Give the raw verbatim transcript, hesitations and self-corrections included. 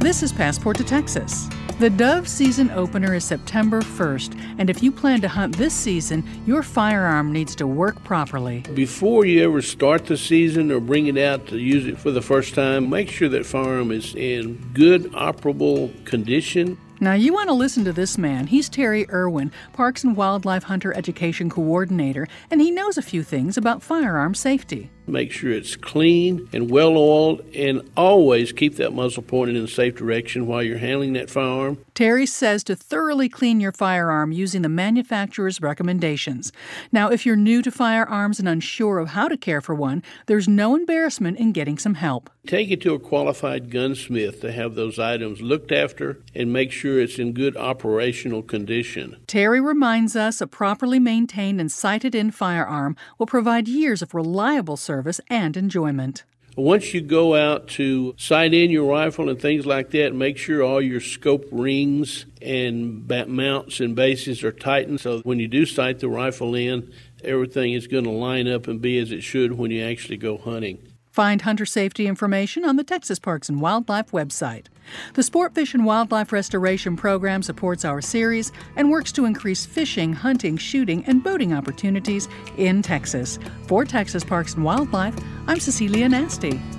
This is Passport to Texas. The dove season opener is September first, and if you plan to hunt this season, your firearm needs to work properly. Before you ever start the season or bring it out to use it for the first time, make sure that firearm is in good, operable condition. Now, you want to listen to this man. He's Terry Irwin, Parks and Wildlife Hunter Education Coordinator, and he knows a few things about firearm safety. Make sure it's clean and well-oiled, and always keep that muzzle pointed in a safe direction while you're handling that firearm. Terry says to thoroughly clean your firearm using the manufacturer's recommendations. Now, if you're new to firearms and unsure of how to care for one, there's no embarrassment in getting some help. Take it to a qualified gunsmith to have those items looked after and make sure it's in good operational condition. Terry reminds us a properly maintained and sighted-in firearm will provide years of reliable service and enjoyment. Once you go out to sight in your rifle and things like that, make sure all your scope rings and mounts and bases are tightened so when you do sight the rifle in, everything is going to line up and be as it should when you actually go hunting. Find hunter safety information on the Texas Parks and Wildlife website. The Sport Fish and Wildlife Restoration Program supports our series and works to increase fishing, hunting, shooting, and boating opportunities in Texas. For Texas Parks and Wildlife, I'm Cecilia Nasty.